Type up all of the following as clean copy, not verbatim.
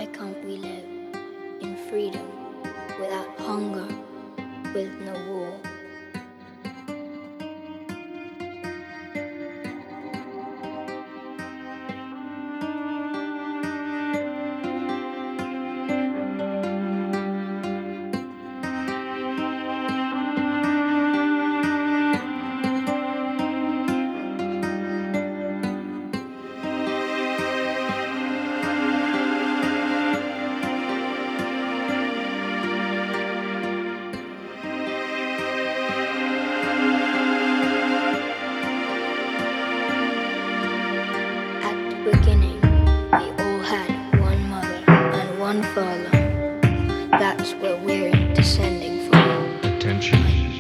Why can't we live in freedom without hunger, with no war? At the beginning, we all had one mother and one father. That's where we're descending from. Attention.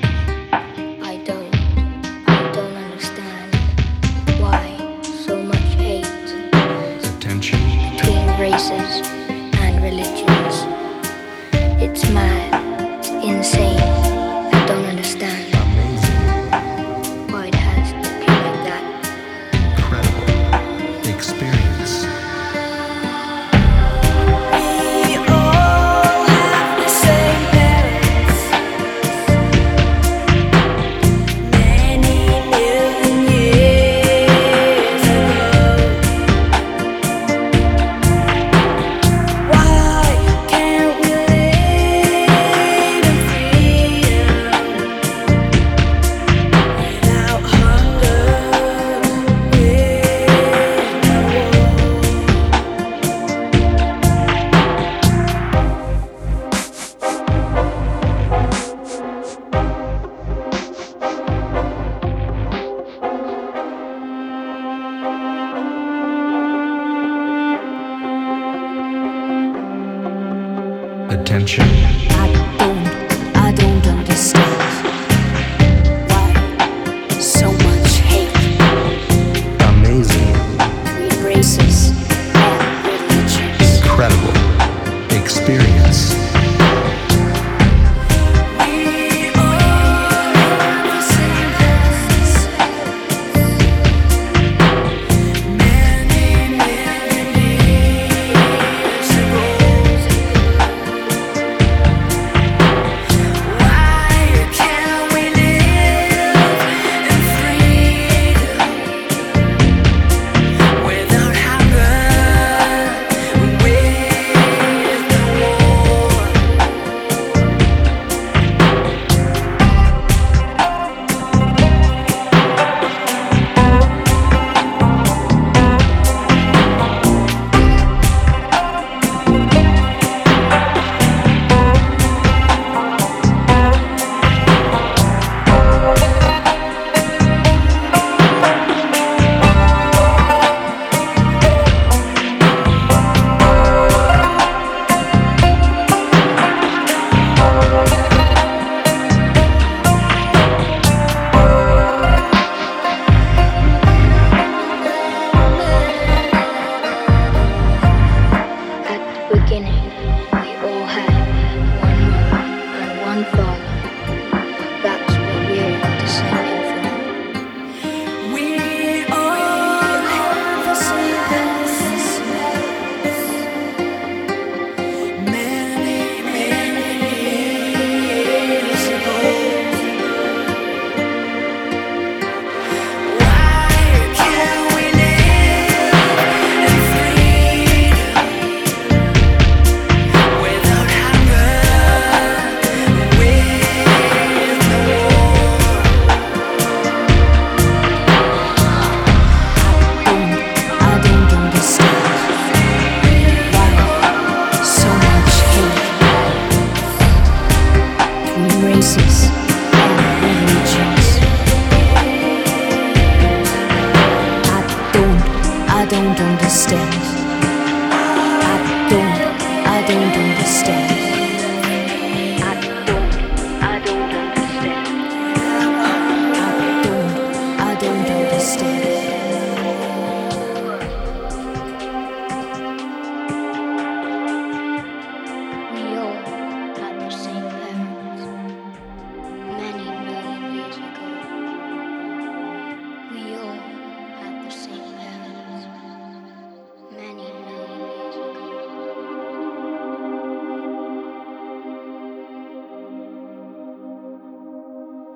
I don't understand why so much hate Attention. between races and religions. It's mad, it's insane. I don't understand Amazing. why it has to be like that. Incredible. Experience. We all have the same parents. Many million years ago. Why can't we live in freedom without hunger, with no war? Attention.